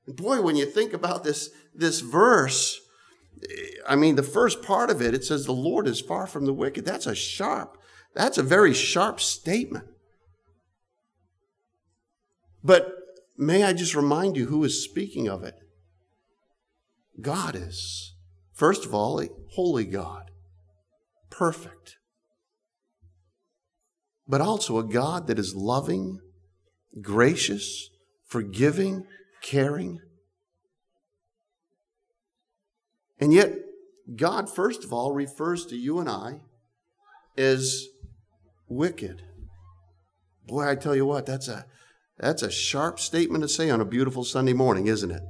And boy, when you think about this verse, I mean, the first part of it, it says the Lord is far from the wicked. That's a very sharp statement. But may I just remind you who is speaking of it? God is, first of all, a holy God, perfect, but also a God that is loving, gracious, forgiving, caring. And yet, God, first of all, refers to you and I as wicked. Boy, I tell you what, that's a sharp statement to say on a beautiful Sunday morning, isn't it?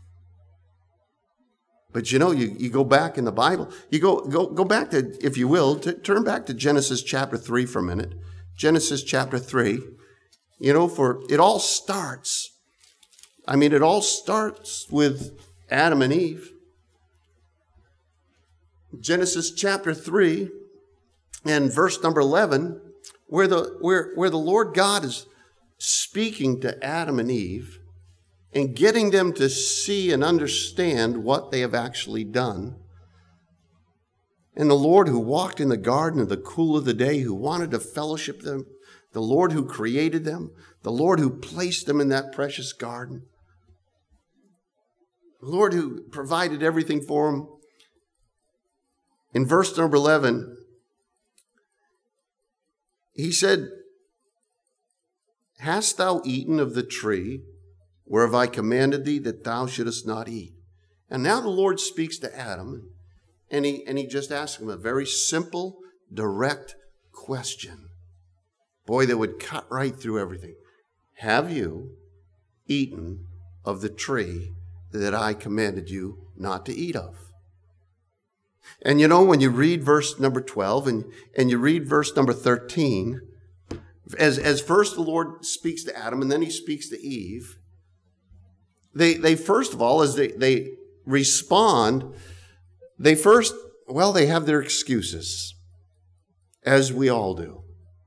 But you know, you go back in the Bible, you go back to, if you will, turn back to Genesis chapter 3 for a minute. Genesis chapter 3, you know, for it all starts with Adam and Eve. Genesis chapter 3 and verse number 11, where the Lord God is speaking to Adam and Eve and getting them to see and understand what they have actually done. And the Lord who walked in the garden in the cool of the day, who wanted to fellowship them, the Lord who created them, the Lord who placed them in that precious garden, the Lord who provided everything for them. In verse number 11, he said, "Hast thou eaten of the tree whereof I commanded thee that thou shouldest not eat?" And now the Lord speaks to Adam, and he just asks him a very simple, direct question. Boy, that would cut right through everything. Have you eaten of the tree that I commanded you not to eat of? And you know, when you read verse number 12 and you read verse number 13, as first the Lord speaks to Adam and then he speaks to Eve, they first of all, as they respond, they have their excuses, as we all do.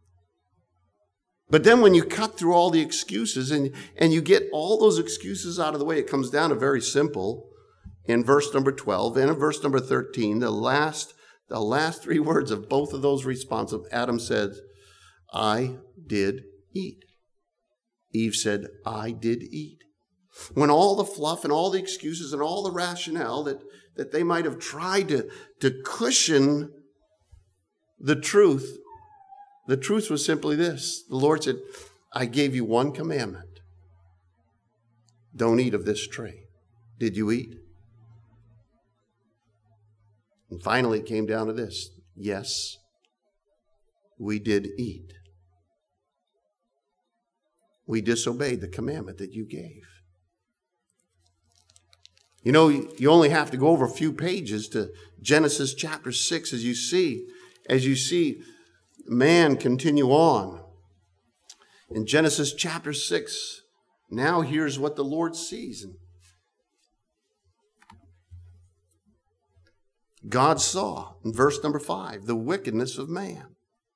But then when you cut through all the excuses and you get all those excuses out of the way, it comes down to very simple. In verse number 12 and in verse number 13, the last 3 words of both of those responses, Adam said, "I did eat." Eve said, "I did eat." When all the fluff and all the excuses and all the rationale that they might have tried to cushion the truth was simply this. The Lord said, "I gave you one commandment. Don't eat of this tree. Did you eat?" And finally it came down to this. Yes, we did eat. We disobeyed the commandment that you gave. You know, you only have to go over a few pages to Genesis chapter 6 as you see man continue on. In Genesis chapter 6, now here's what the Lord sees. God saw, in verse number 5, the wickedness of man.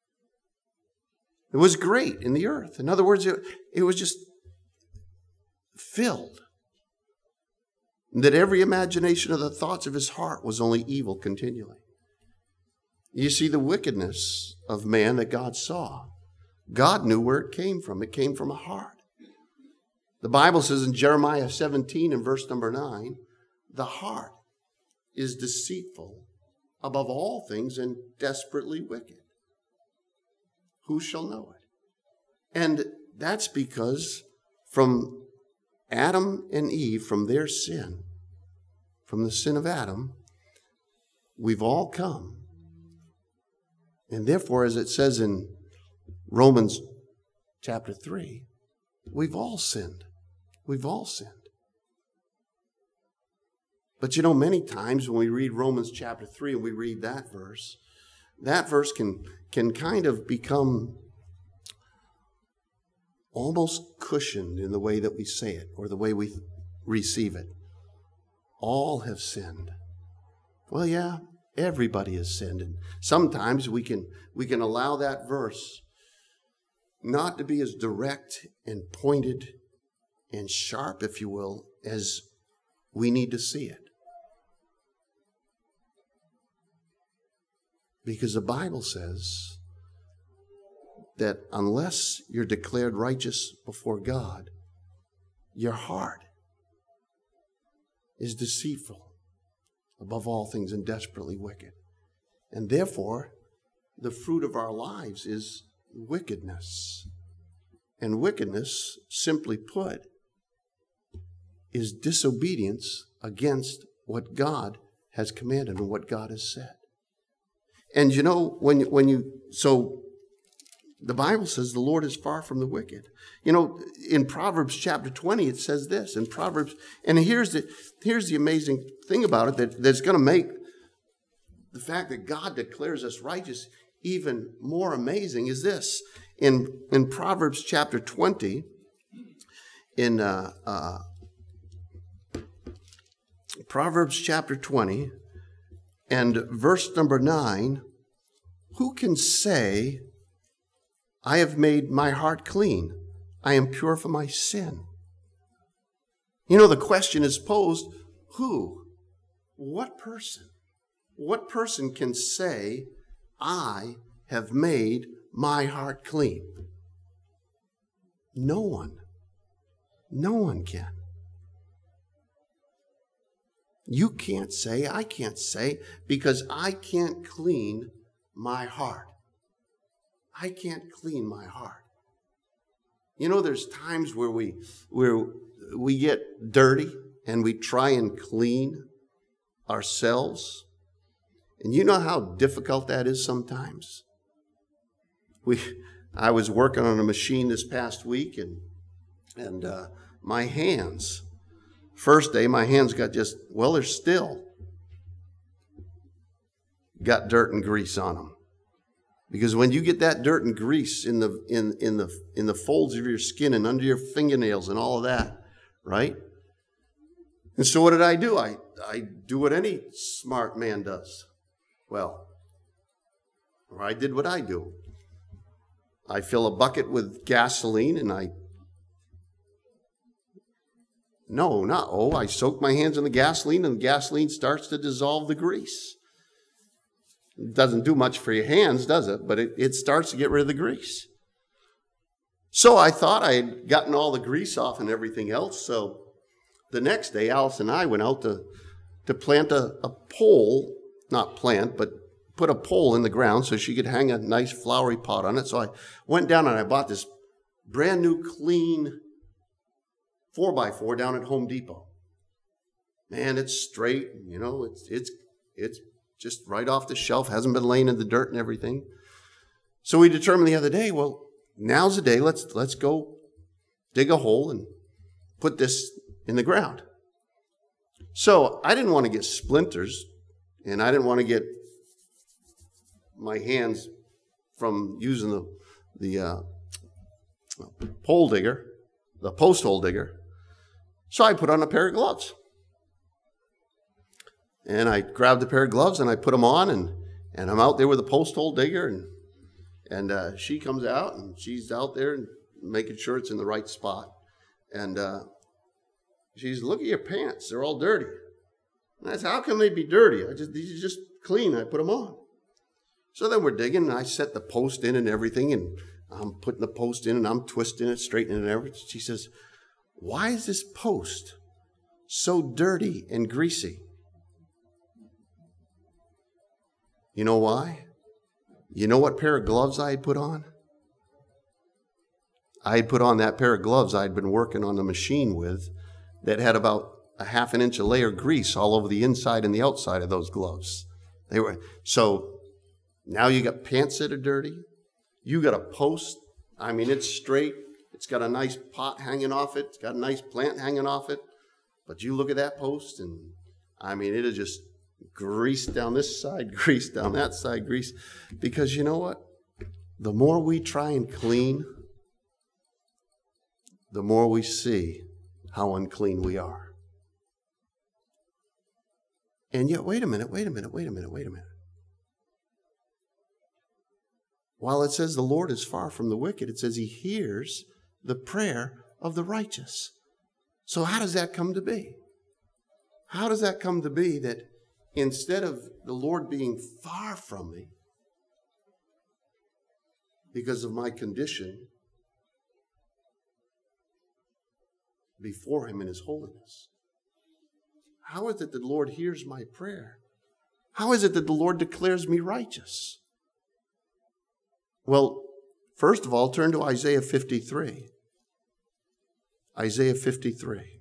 It was great in the earth. In other words, it was just filled. That every imagination of the thoughts of his heart was only evil continually. You see the wickedness of man that God saw. God knew where it came from. It came from a heart. The Bible says in Jeremiah 17 and verse number 9, the heart is deceitful above all things and desperately wicked. Who shall know it? And that's because from Adam and Eve, from their sin, from the sin of Adam, we've all come. And therefore, as it says in Romans chapter 3, we've all sinned. We've all sinned. But you know, many times when we read Romans chapter 3 and we read that verse can kind of become almost cushioned in the way that we say it or the way we receive it. All have sinned. Well, yeah, everybody has sinned. And sometimes we can allow that verse not to be as direct and pointed and sharp, if you will, as we need to see it. Because the Bible says that unless you're declared righteous before God, your heart is deceitful above all things and desperately wicked. And therefore, the fruit of our lives is wickedness. And wickedness, simply put, is disobedience against what God has commanded and what God has said. And you know, so the Bible says the Lord is far from the wicked. You know, in Proverbs chapter 20, it says this in Proverbs, and here's the amazing thing about it that's going to make the fact that God declares us righteous even more amazing is this. In Proverbs chapter 20, in Proverbs chapter 20 and verse number 9, who can say, I have made my heart clean, I am pure from my sin? You know, the question is posed, who? What person? What person can say, I have made my heart clean? No one. No one can. You can't say, I can't say, because I can't clean my heart. I can't clean my heart. You know, there's times where we get dirty and we try and clean ourselves. And you know how difficult that is sometimes? I was working on a machine this past week and my hands, first day, my hands got they're still got dirt and grease on them. Because when you get that dirt and grease in the folds of your skin and under your fingernails and all of that, right? And so what did I do? I do what any smart man does. Well, or I did what I do. I fill a bucket with gasoline and I soak my hands in the gasoline and the gasoline starts to dissolve the grease. It doesn't do much for your hands, does it? But it starts to get rid of the grease. So I thought I had gotten all the grease off and everything else. So the next day, Alice and I went out to plant a pole, not plant, but put a pole in the ground so she could hang a nice flowery pot on it. So I went down and I bought this brand new clean 4x4 down at Home Depot. Man, it's straight, you know, it's just right off the shelf, hasn't been laying in the dirt and everything. So we determined the other day, well, now's the day, let's go dig a hole and put this in the ground. So I didn't want to get splinters, and I didn't want to get my hands from using the pole digger, the post hole digger. So I put on a pair of gloves. And I grabbed a pair of gloves and I put them on, and I'm out there with a post hole digger, and she comes out and she's out there and making sure it's in the right spot. And she's, look at your pants, they're all dirty. And I said, how can they be dirty? These are just clean. I put them on. So then we're digging, and I set the post in and everything, and I'm putting the post in and I'm twisting it, straightening it and everything. She says, why is this post so dirty and greasy? You know why? You know what pair of gloves I had put on? I had put on that pair of gloves I had been working on the machine with that had about a half an inch of layer of grease all over the inside and the outside of those gloves. So now you got pants that are dirty. You got a post. I mean, it's straight. It's got a nice pot hanging off it. It's got a nice plant hanging off it. But you look at that post, and I mean, it is just grease down this side, grease down that side, grease. Because you know what? The more we try and clean, the more we see how unclean we are. And yet, wait a minute. While it says the Lord is far from the wicked, it says he hears the prayer of the righteous. So how does that come to be? How does that come to be that instead of the Lord being far from me because of my condition before him in his holiness, how is it that the Lord hears my prayer? How is it that the Lord declares me righteous? Well, first of all, turn to Isaiah 53. Isaiah 53.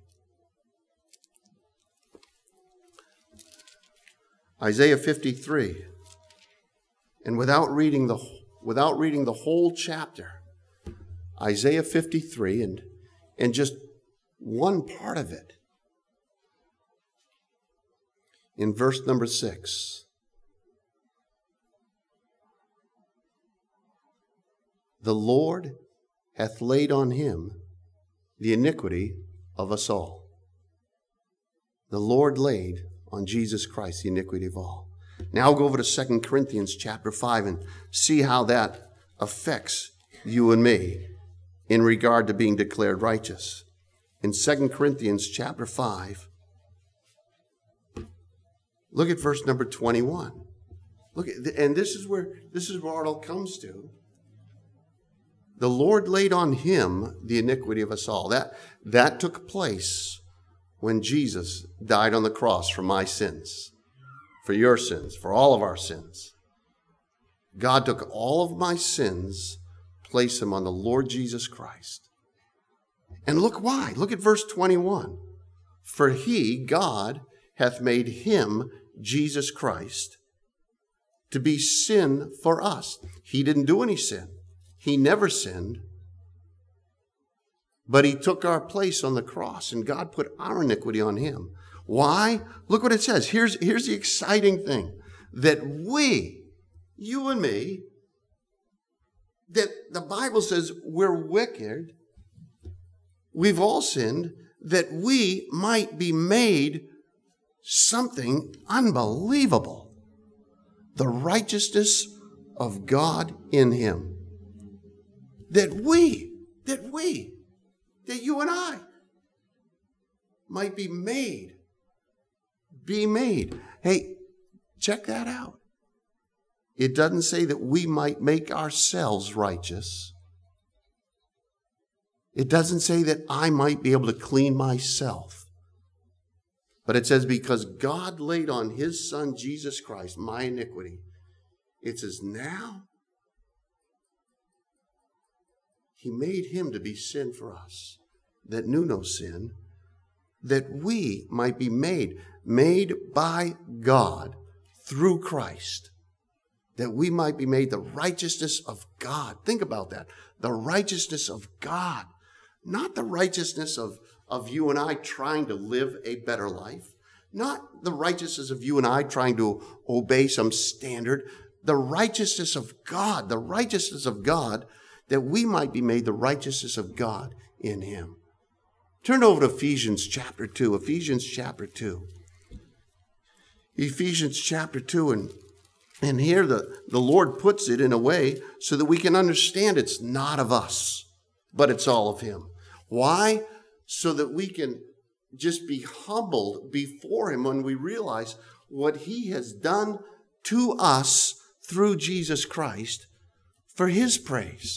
Isaiah 53. And without reading the whole chapter, Isaiah 53 and just one part of it. In verse number 6. The Lord hath laid on him the iniquity of us all. The Lord laid on Jesus Christ the iniquity of all. Now I'll go over to 2 Corinthians chapter 5 and see how that affects you and me in regard to being declared righteous. In 2 Corinthians chapter 5, look at verse number 21. And this is where it all comes to. The Lord laid on him the iniquity of us all. That took place when Jesus died on the cross for my sins, for your sins, for all of our sins. God took all of my sins, placed them on the Lord Jesus Christ. And look why. Look at verse 21. For he, God, hath made him, Jesus Christ, to be sin for us. He didn't do any sin. He never sinned. But he took our place on the cross, and God put our iniquity on him. Why? Look what it says. Here's the exciting thing. That we, you and me, that the Bible says we're wicked, we've all sinned, that we might be made something unbelievable. The righteousness of God in him. That you and I might be made. Hey, check that out. It doesn't say that we might make ourselves righteous. It doesn't say that I might be able to clean myself. But it says because God laid on his Son, Jesus Christ, my iniquity. It says now he made him to be sin for us that knew no sin, that we might be made by God through Christ, that we might be made the righteousness of God. Think about that. The righteousness of God, not the righteousness of you and I trying to live a better life, not the righteousness of you and I trying to obey some standard, the righteousness of God, that we might be made the righteousness of God in him. Turn over to Ephesians chapter 2. Ephesians chapter 2. And here the Lord puts it in a way so that we can understand it's not of us, but it's all of him. Why? So that we can just be humbled before him when we realize what he has done to us through Jesus Christ for his praise.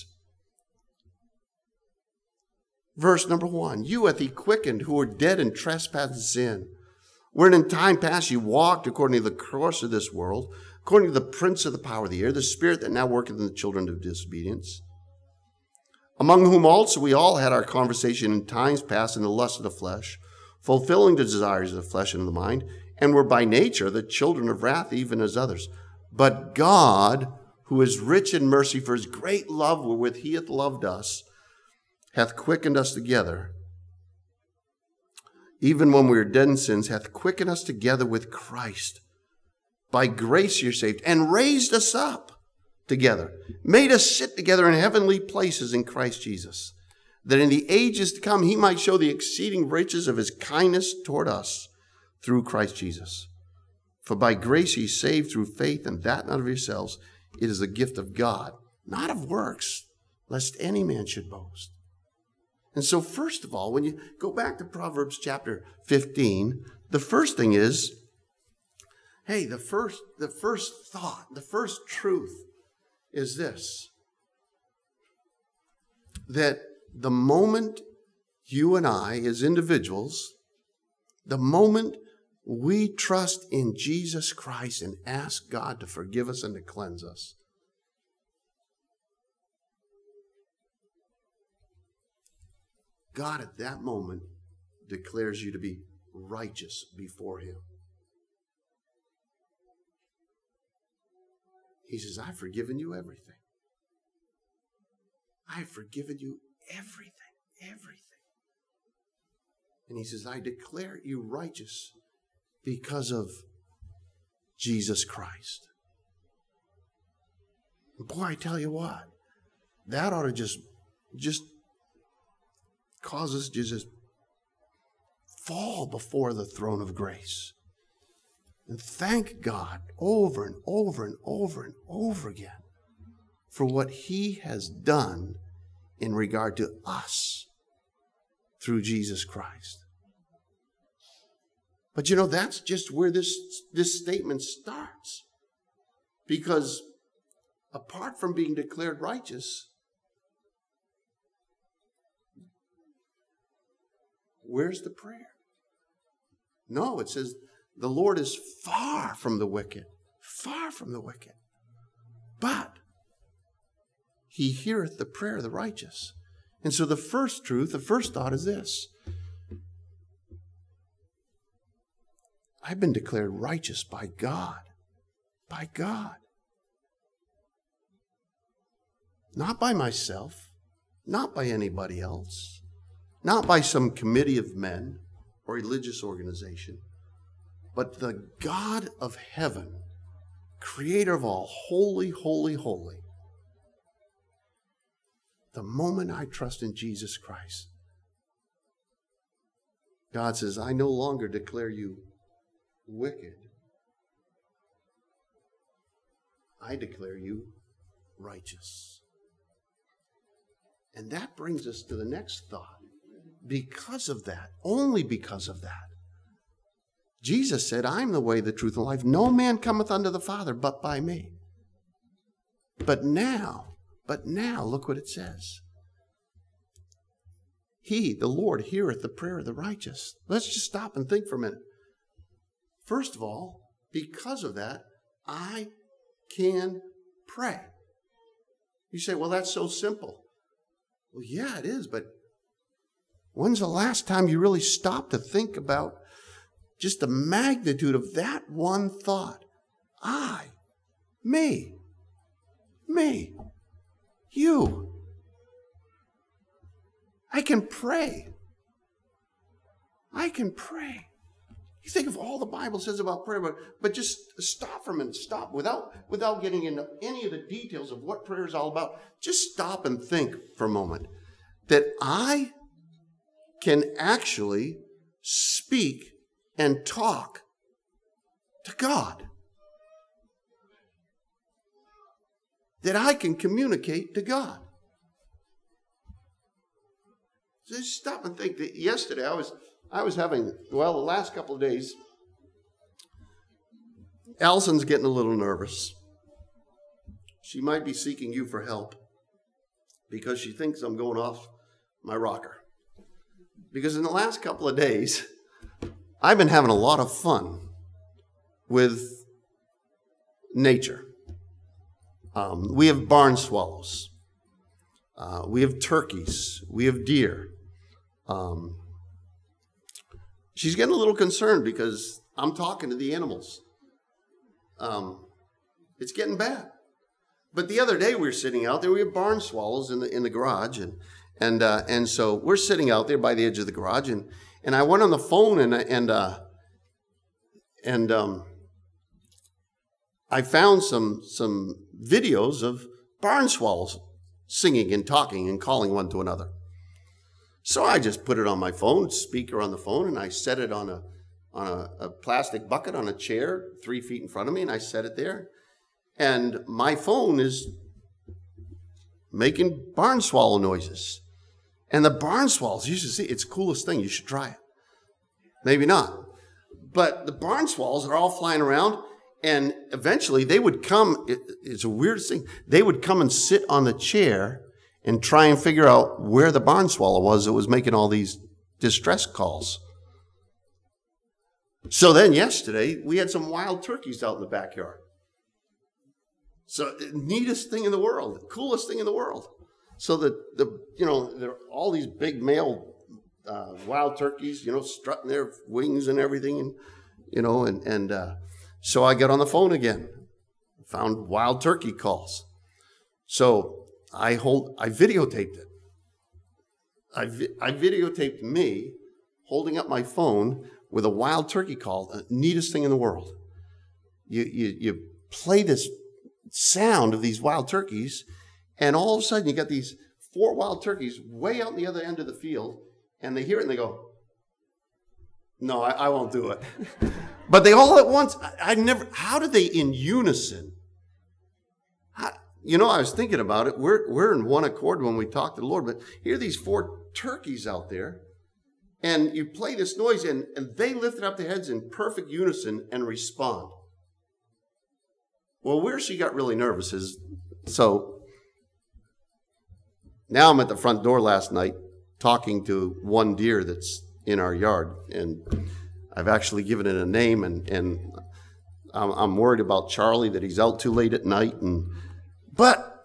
Verse number 1, you hath he quickened who were dead in trespass and sin, wherein in time past you walked according to the course of this world, according to the prince of the power of the air, the spirit that now worketh in the children of disobedience, among whom also we all had our conversation in times past in the lust of the flesh, fulfilling the desires of the flesh and of the mind, and were by nature the children of wrath, even as others. But God, who is rich in mercy for his great love wherewith he hath loved us, hath quickened us together, even when we were dead in sins, hath quickened us together with Christ. By grace you're saved, and raised us up together, made us sit together in heavenly places in Christ Jesus, that in the ages to come he might show the exceeding riches of his kindness toward us through Christ Jesus. For by grace ye saved through faith, and that not of yourselves. It is the gift of God, not of works, lest any man should boast. And so first of all, when you go back to Proverbs chapter 15, the first thing is, hey, the first thought, the first truth is this, that the moment you and I as individuals, the moment we trust in Jesus Christ and ask God to forgive us and to cleanse us, God at that moment declares you to be righteous before Him. He says, I've forgiven you everything. I've forgiven you everything. And He says, I declare you righteous because of Jesus Christ. And boy, I tell you what, that ought to just cause us to just fall before the throne of grace and thank God over and over and over and over again for what He has done in regard to us through Jesus Christ. But you know, that's just where this statement starts. Because apart from being declared righteous, where's the prayer? No, it says the Lord is far from the wicked, but He heareth the prayer of the righteous. And so the first truth, the first thought is this: I've been declared righteous by God. By God. Not by myself, not by anybody else, not by some committee of men or religious organization, but the God of heaven, creator of all, holy, holy, holy. The moment I trust in Jesus Christ, God says, I no longer declare you wicked. I declare you righteous. And that brings us to the next thought. Because of that, only because of that, Jesus said, I am the way, the truth, and life. No man cometh unto the Father but by me. But now, look what it says. He, the Lord, heareth the prayer of the righteous. Let's just stop and think for a minute. First of all, because of that, I can pray. You say, well, that's so simple. Well, yeah, it is, but when's the last time you really stopped to think about just the magnitude of that one thought? Me, you. I can pray. You think of all the Bible says about prayer, but just stop for a minute. Stop without getting into any of the details of what prayer is all about. Just stop and think for a moment that I can actually speak and talk to God. That I can communicate to God. So just stop and think that yesterday I was having, the last couple of days, Allison's getting a little nervous. She might be seeking you for help because she thinks I'm going off my rocker. Because in the last couple of days, I've been having a lot of fun with nature. We have barn swallows. We have turkeys. We have deer. She's getting a little concerned because I'm talking to the animals. It's getting bad. But the other day we were sitting out there. We have barn swallows in the garage, and so we're sitting out there by the edge of the garage, and I went on the phone and I found some videos of barn swallows singing and talking and calling one to another. So I just put it on my phone, speaker on the phone, and I set it on a plastic bucket on a chair 3 feet in front of me, and I set it there. And my phone is making barn swallow noises. And the barn swallows, you should see, it's the coolest thing. You should try it. Maybe not. But the barn swallows are all flying around, and eventually they would come, it's a weird thing, they would come and sit on the chair and try and figure out where the barn swallow was that was making all these distress calls. So then yesterday, we had some wild turkeys out in the backyard. So the neatest thing in the world, the coolest thing in the world. So there are all these big male wild turkeys, strutting their wings and everything, and so I got on the phone again, found wild turkey calls. So I videotaped it. I videotaped me holding up my phone with a wild turkey call, the neatest thing in the world. You play this sound of these wild turkeys, and all of a sudden you got these 4 wild turkeys way out the other end of the field, and they hear it and they go, no, I won't do it. But they all at once, how did they in unison? I was thinking about it. We're in one accord when we talk to the Lord, but here are these 4 turkeys out there, and you play this noise, and they lifted up their heads in perfect unison and respond. Well, where she got really nervous is, so now I'm at the front door last night talking to one deer that's in our yard, and I've actually given it a name, and I'm worried about Charlie, that he's out too late at night, but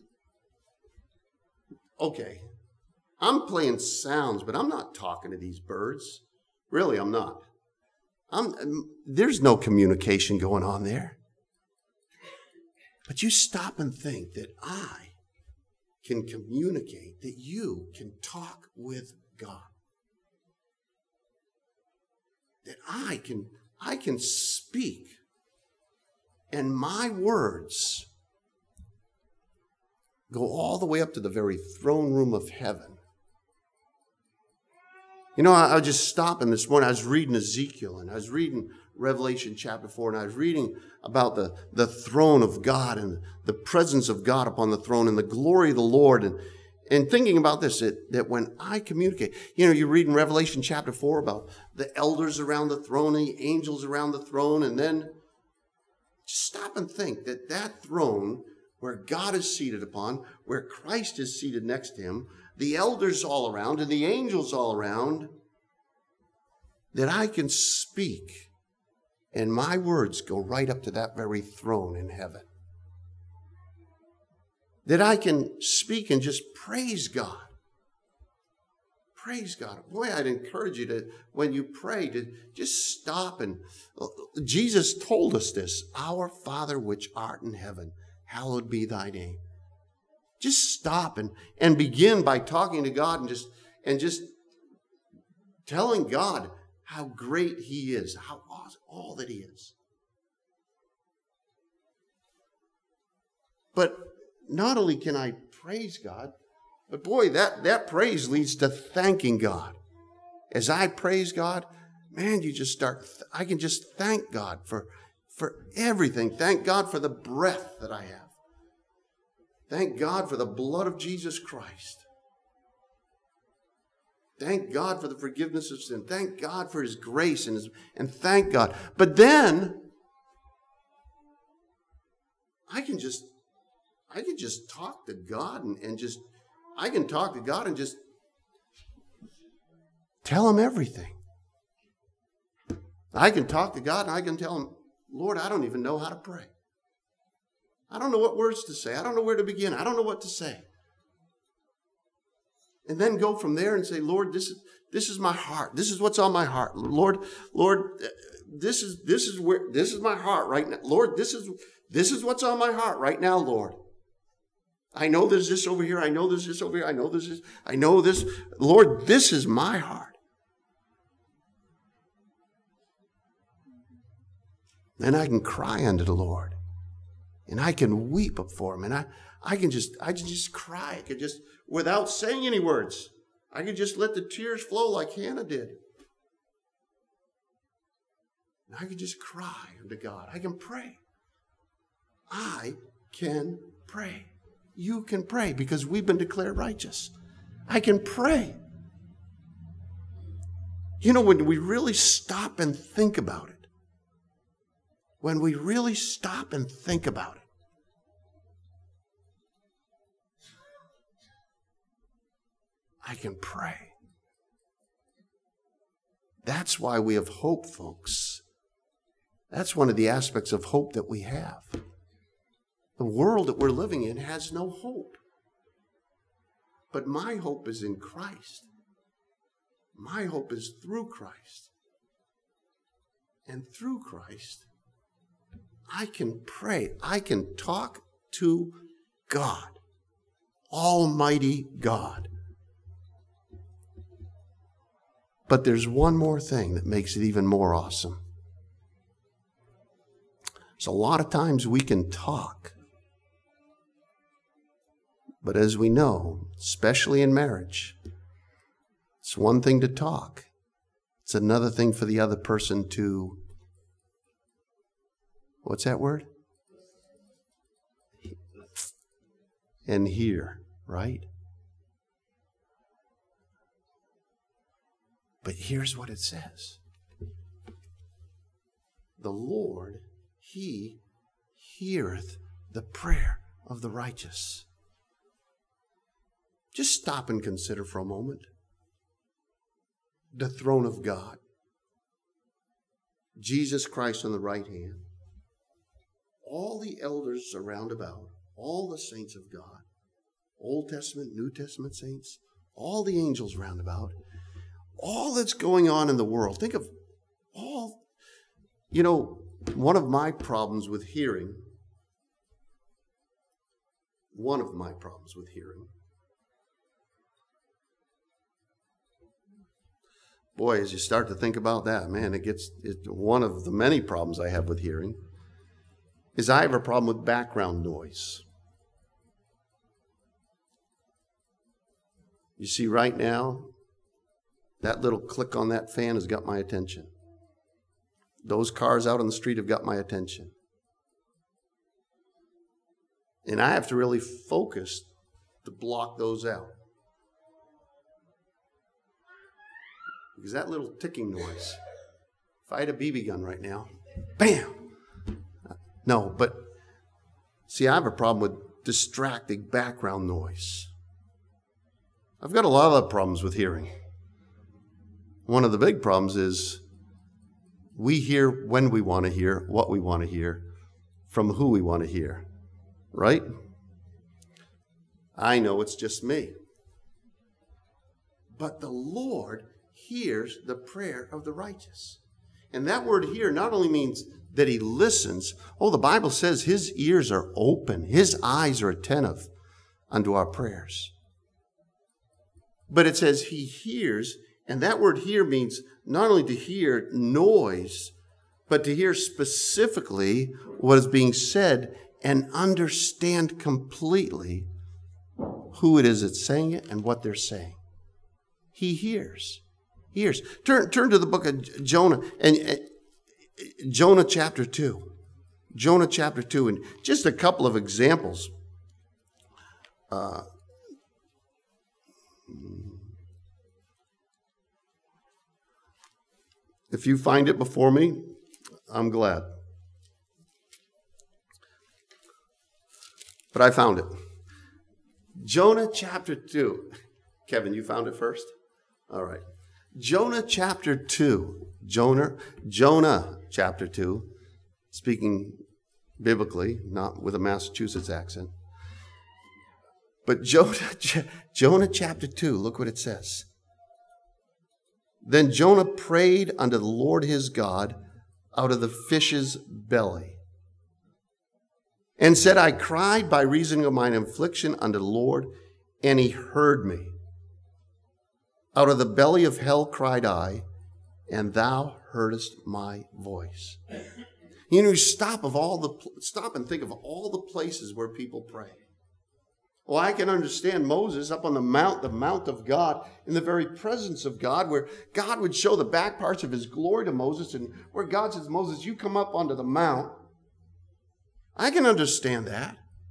okay, I'm playing sounds, but I'm not talking to these birds. Really, I'm not. There's no communication going on there. But you stop and think that I can communicate, that you can talk with God. That I can speak, and my words go all the way up to the very throne room of heaven. I was just stopping this morning. I was reading Ezekiel, and I was reading Revelation chapter 4, and I was reading about the throne of God and the presence of God upon the throne and the glory of the Lord, and thinking about this, that when I communicate, you read in Revelation chapter 4 about the elders around the throne, the angels around the throne, and then just stop and think that throne where God is seated upon, where Christ is seated next to him, the elders all around and the angels all around, that I can speak and my words go right up to that very throne in heaven. That I can speak and just praise God. Praise God. Boy, I'd encourage you to, when you pray, to just stop and, Jesus told us this, our Father which art in heaven, hallowed be thy name. Just stop and begin by talking to God and just telling God how great he is, how awesome, all that he is. But not only can I praise God, but boy, that praise leads to thanking God. As I praise God, man, I can just thank God for everything. Thank God for the breath that I have. Thank God for the blood of Jesus Christ. Thank God for the forgiveness of sin. Thank God for his grace and thank God. But then I can just talk to God and I can talk to God and just tell him everything. I can talk to God and I can tell him, Lord, I don't even know how to pray. I don't know what words to say. I don't know where to begin. I don't know what to say. And then go from there and say, Lord, this is my heart. This is what's on my heart. Lord, this is my heart right now. Lord, this is what's on my heart right now, Lord. I know there's this over here. I know there's this over here. I know this. Lord, this is my heart. Then I can cry unto the Lord. And I can weep before him. And I can just cry. I could just, without saying any words, I could just let the tears flow like Hannah did. And I could just cry unto God. I can pray. I can pray. You can pray because we've been declared righteous. I can pray. You know, when we really stop and think about it, when we really stop and think about it, I can pray. That's why we have hope, folks. That's one of the aspects of hope that we have. The world that we're living in has no hope. But my hope is in Christ. My hope is through Christ. And through Christ, I can pray. I can talk to God, Almighty God. But there's one more thing that makes it even more awesome. So a lot of times we can talk. But as we know, especially in marriage, it's one thing to talk. It's another thing for the other person to, what's that word? And hear, right? But here's what it says. The Lord, He heareth the prayer of the righteous. Just stop and consider for a moment. The throne of God. Jesus Christ on the right hand. All the elders around about. All the saints of God. Old Testament, New Testament saints. All the angels round about. All that's going on in the world. Think of all. You know, one of my problems with hearing. Boy, as you start to think about that, man, it's one of the many problems I have with hearing is I have a problem with background noise. You see, right now, that little click on that fan has got my attention. Those cars out on the street have got my attention. And I have to really focus to block those out. Because that little ticking noise, if I had a BB gun right now, bam! No, but see, I have a problem with distracting background noise. I've got a lot of other problems with hearing. One of the big problems is we hear when we want to hear, what we want to hear, from who we want to hear, right? I know it's just me. But the Lord hears the prayer of the righteous. And that word hear not only means that He listens. Oh, the Bible says His ears are open. His eyes are attentive unto our prayers. But it says He hears. And that word hear means not only to hear noise, but to hear specifically what is being said and understand completely who it is that's saying it and what they're saying. He hears. He hears. Turn to the book of Jonah and Jonah chapter 2. Jonah chapter 2, and just a couple of examples. If you find it before me, I'm glad. But I found it. Jonah chapter 2. Kevin, you found it first? All right. Jonah chapter 2. Jonah chapter 2. Speaking biblically, not with a Massachusetts accent. But Jonah chapter 2, look what it says. Then Jonah prayed unto the Lord his God out of the fish's belly, and said, I cried by reason of mine affliction unto the Lord, and He heard me. Out of the belly of hell cried I, and Thou heardest my voice. You know, stop and think of all the places where people pray. Well, I can understand Moses up on the mount of God, in the very presence of God, where God would show the back parts of His glory to Moses, and where God says, Moses, you come up onto the mount. I can understand that.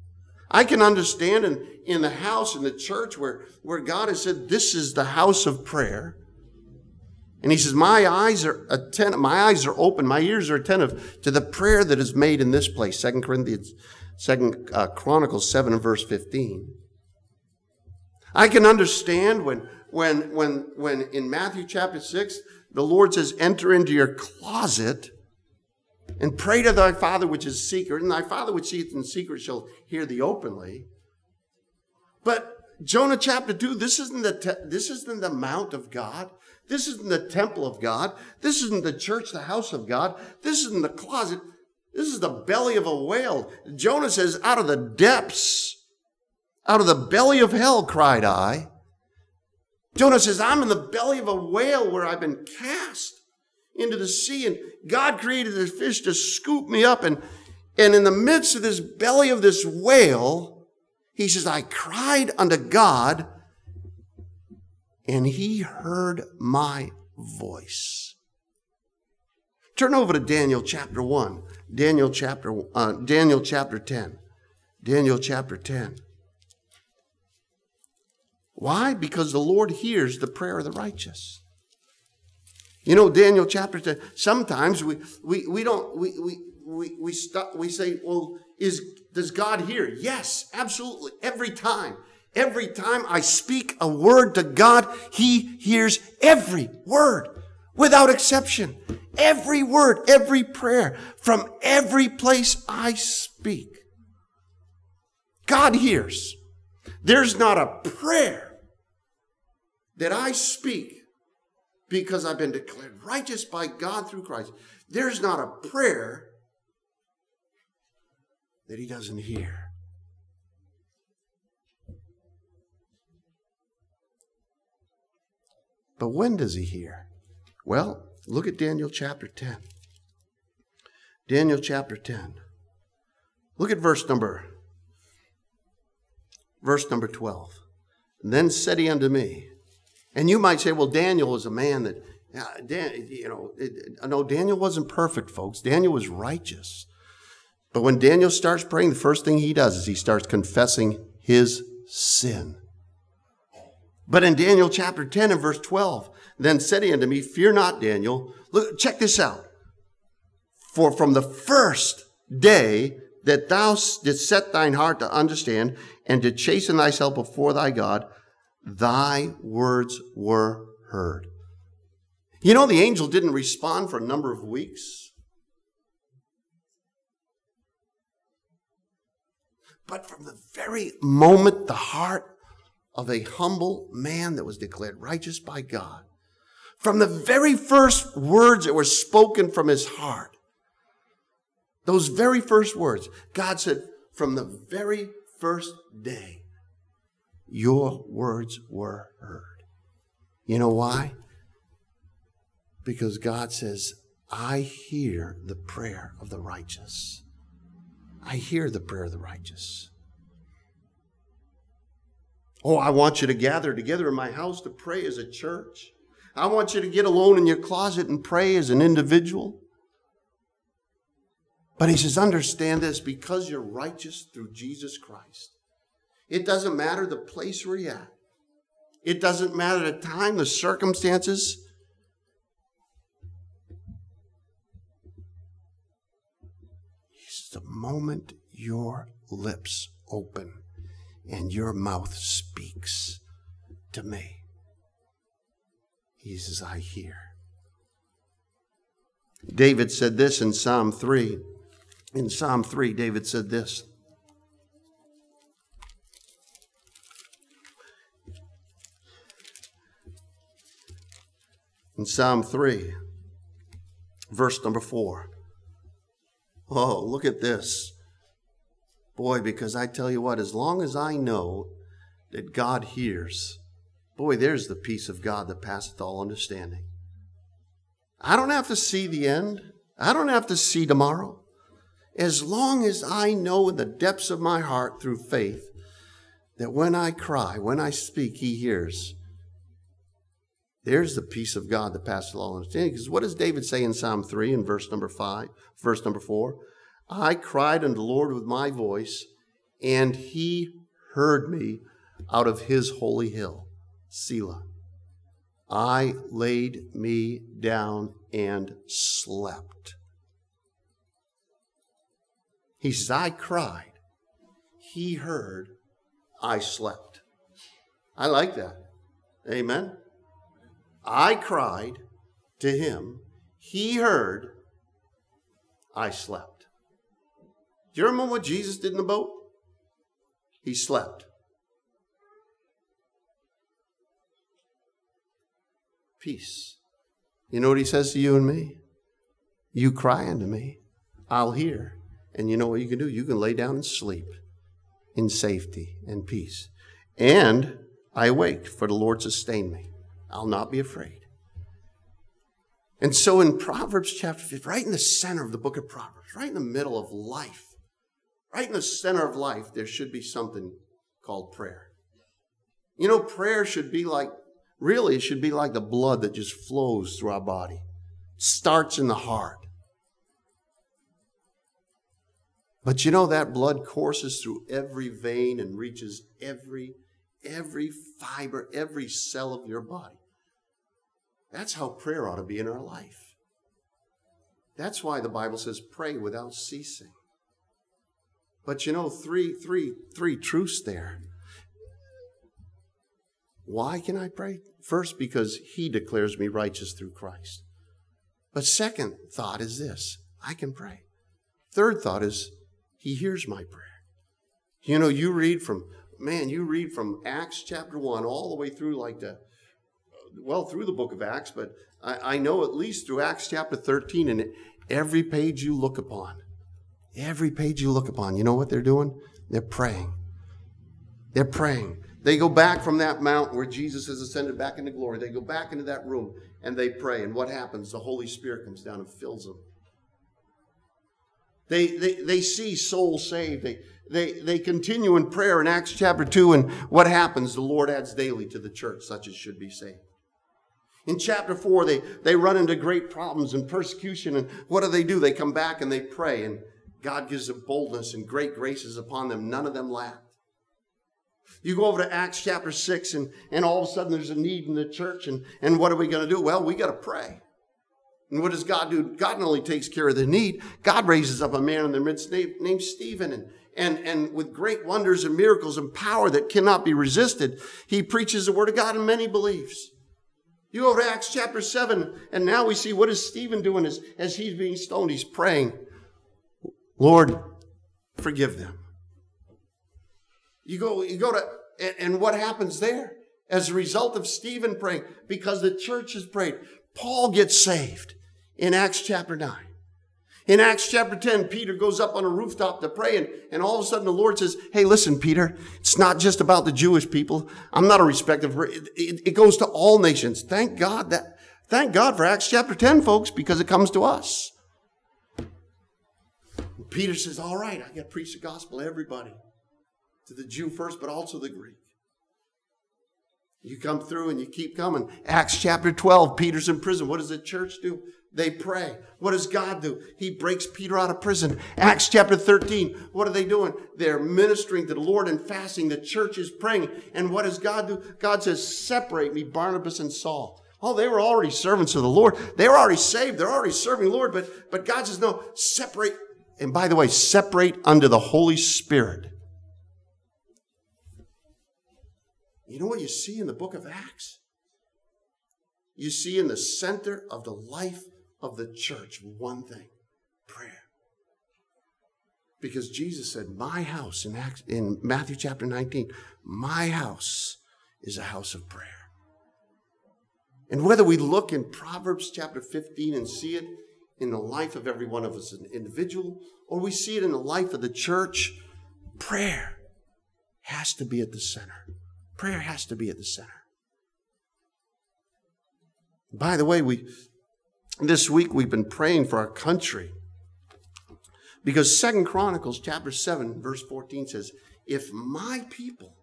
I can understand in the house, in the church, where God has said, this is the house of prayer. And he says, my eyes are attentive, my eyes are open, my ears are attentive to the prayer that is made in this place. 2 Chronicles 7 and verse 15. I can understand when in Matthew chapter 6, the Lord says, enter into your closet and pray to thy Father which is secret, and thy Father which seeth in secret shall hear thee openly. But Jonah chapter 2, this isn't the mount of God. This isn't the temple of God. This isn't the church, the house of God. This isn't the closet. This is the belly of a whale. Jonah says, out of the depths, out of the belly of hell, cried I. Jonah says, I'm in the belly of a whale where I've been cast into the sea. And God created this fish to scoop me up. And in the midst of this belly of this whale, he says, I cried unto God, and he heard my voice. Turn over to Daniel chapter 1. Daniel chapter 10. Daniel chapter 10. Why? Because the Lord hears the prayer of the righteous. You know, Daniel chapter 10, sometimes we say, well, does God hear? Yes, absolutely. Every time. Every time I speak a word to God, he hears every word without exception. Every word, every prayer from every place I speak. God hears. There's not a prayer that I speak because I've been declared righteous by God through Christ. There's not a prayer that he doesn't hear. But when does he hear? Well, look at Daniel chapter 10. Daniel chapter 10. Look at verse number 12. Then said he unto me, and you might say, well, Daniel is a man that, no, Daniel wasn't perfect, folks. Daniel was righteous. But when Daniel starts praying, the first thing he does is he starts confessing his sin. But in Daniel chapter 10 and verse 12, then said he unto me, fear not, Daniel. Look, check this out. For from the first day that thou didst set thine heart to understand and to chasten thyself before thy God, thy words were heard. You know, the angel didn't respond for a number of weeks. But from the very moment the heart of a humble man that was declared righteous by God, from the very first words that were spoken from his heart, those very first words, God said, from the very first day, your words were heard. You know why? Because God says, I hear the prayer of the righteous. I hear the prayer of the righteous. Oh, I want you to gather together in my house to pray as a church. I want you to get alone in your closet and pray as an individual. But he says, understand this, because you're righteous through Jesus Christ. It doesn't matter the place where you're at. It doesn't matter the time, the circumstances. He says, the moment your lips open and your mouth speaks to me, he says, I hear. David said this in Psalm 3. In Psalm 3, David said this. In Psalm 3, verse number 4. Oh, look at this. Boy, because I tell you what, as long as I know that God hears, boy, there's the peace of God that passeth all understanding. I don't have to see the end. I don't have to see tomorrow. As long as I know in the depths of my heart through faith that when I cry, when I speak, he hears. There's the peace of God that passes all understanding. Because what does David say in Psalm 3 in verse number 4? I cried unto the Lord with my voice, and he heard me out of his holy hill, Selah. I laid me down and slept. He says, I cried. He heard. I slept. I like that. Amen. I cried to him. He heard. I slept. Do you remember what Jesus did in the boat? He slept. Peace. You know what he says to you and me? You cry unto me, I'll hear. And you know what you can do? You can lay down and sleep in safety and peace. And I awake, for the Lord sustained me. I'll not be afraid. And so in Proverbs chapter 5, right in the center of the book of Proverbs, right in the middle of life, right in the center of life, there should be something called prayer. You know, prayer should be like, really, it should be like the blood that just flows through our body. Starts in the heart. But you know, that blood courses through every vein and reaches every fiber, every cell of your body. That's how prayer ought to be in our life. That's why the Bible says pray without ceasing. But you know, three truths there. Why can I pray? First, because he declares me righteous through Christ. But second thought is this: I can pray. Third thought is he hears my prayer. You know, you read from Acts chapter 1 all the way through through the book of Acts, but I know at least through Acts chapter 13, and every page you look upon, you know what they're doing? They're praying. They're praying. They go back from that mountain where Jesus has ascended back into glory. They go back into that room and they pray. And what happens? The Holy Spirit comes down and fills them. They see souls saved. They continue in prayer in Acts chapter 2. And what happens? The Lord adds daily to the church such as should be saved. In chapter 4, they run into great problems and persecution. And what do? They come back and they pray. And God gives them boldness and great graces upon them. None of them lacked. You go over to Acts chapter 6 and all of a sudden there's a need in the church. And what are we going to do? Well, we got to pray. And what does God do? God not only takes care of the need, God raises up a man in their midst named Stephen. And with great wonders and miracles and power that cannot be resisted, he preaches the word of God and many believes. You go over to Acts chapter 7 and now we see what is Stephen doing as he's being stoned. He's praying, Lord, forgive them. You go to, and what happens there? As a result of Stephen praying, because the church has prayed, Paul gets saved in Acts chapter 9. In Acts chapter 10, Peter goes up on a rooftop to pray, and all of a sudden the Lord says, hey, listen, Peter, it's not just about the Jewish people. I'm not a respecter of, it goes to all nations. Thank God for Acts chapter 10, folks, because it comes to us. Peter says, all right, I got to preach the gospel to everybody. To the Jew first, but also the Greek. You come through and you keep coming. Acts chapter 12, Peter's in prison. What does the church do? They pray. What does God do? He breaks Peter out of prison. Acts chapter 13, what are they doing? They're ministering to the Lord and fasting. The church is praying. And what does God do? God says, separate me, Barnabas and Saul. Oh, they were already servants of the Lord. They were already saved. They're already serving the Lord. But God says, no, separate. And by the way, separate under the Holy Spirit. You know what you see in the book of Acts? You see in the center of the life of the church one thing: prayer. Because Jesus said, my house, in Matthew chapter 19, my house is a house of prayer. And whether we look in Proverbs chapter 15 and see it in the life of every one of us as an individual, or we see it in the life of the church, prayer has to be at the center. Prayer has to be at the center. By the way, this week we've been praying for our country. Because 2 Chronicles chapter 7, verse 14 says, if my people,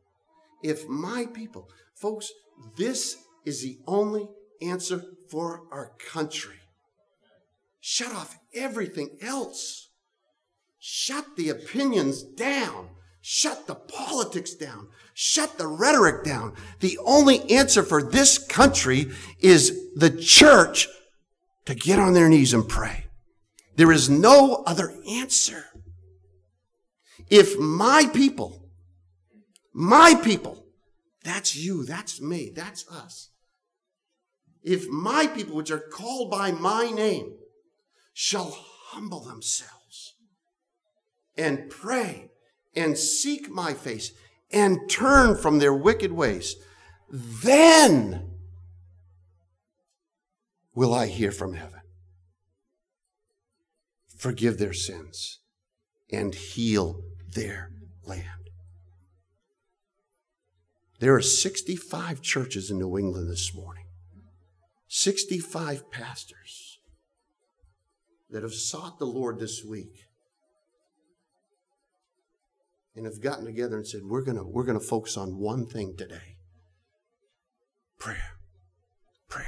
folks, this is the only answer for our country. Shut off everything else. Shut the opinions down. Shut the politics down. Shut the rhetoric down. The only answer for this country is the church to get on their knees and pray. There is no other answer. If my people, that's you, that's me, that's us. If my people, which are called by my name, shall humble themselves and pray and seek my face and turn from their wicked ways, then will I hear from heaven, forgive their sins, and heal their land. There are 65 churches in New England this morning, 65 pastors that have sought the Lord this week and have gotten together and said, we're going to focus on one thing today. Prayer. Prayer.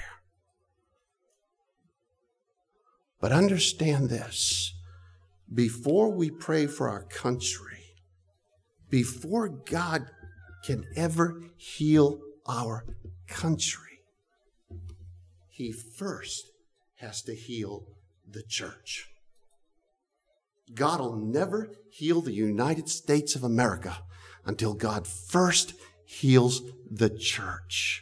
But understand this. Before we pray for our country, before God can ever heal our country, He first has to heal the church. God will never heal the United States of America until God first heals the church.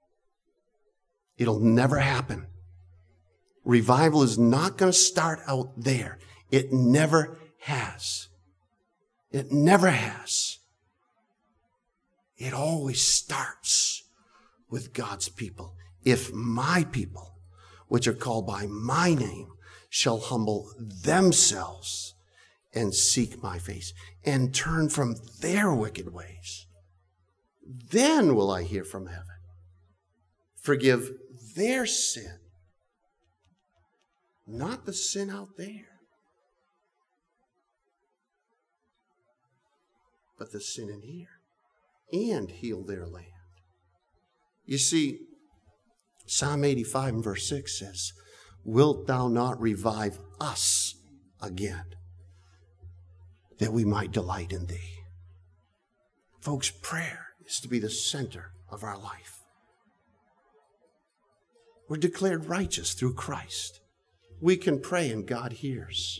It'll never happen. Revival is not going to start out there. It never has. It never has. It always starts with God's people. If my people, which are called by my name, shall humble themselves and seek my face and turn from their wicked ways, then will I hear from heaven, forgive their sin, not the sin out there, but the sin in here, and heal their land. You see, Psalm 85 and verse 6 says, wilt thou not revive us again, that we might delight in thee? Folks, prayer is to be the center of our life. We're declared righteous through Christ. We can pray and God hears.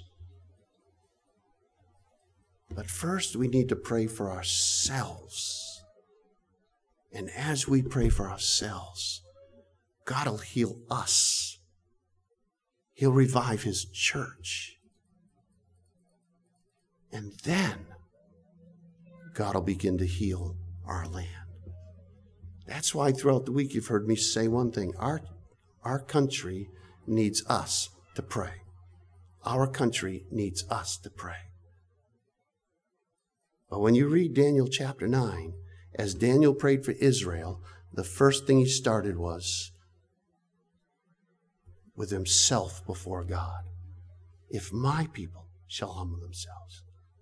But first we need to pray for ourselves. And as we pray for ourselves, God will heal us. He'll revive His church. And then God will begin to heal our land. That's why throughout the week you've heard me say one thing. Our country needs us to pray. Our country needs us to pray. But when you read Daniel chapter 9, as Daniel prayed for Israel, the first thing he started was with himself before God. If my people shall humble themselves.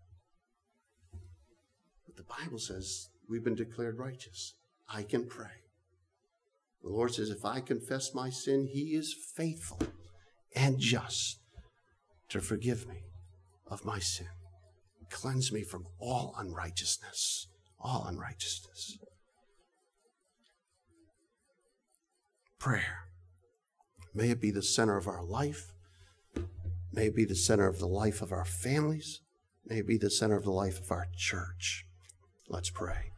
But the Bible says we've been declared righteous. I can pray. The Lord says, if I confess my sin, He is faithful and just to forgive me of my sin. Cleanse me from all unrighteousness. All unrighteousness. Prayer. May it be the center of our life. May it be the center of the life of our families. May it be the center of the life of our church. Let's pray.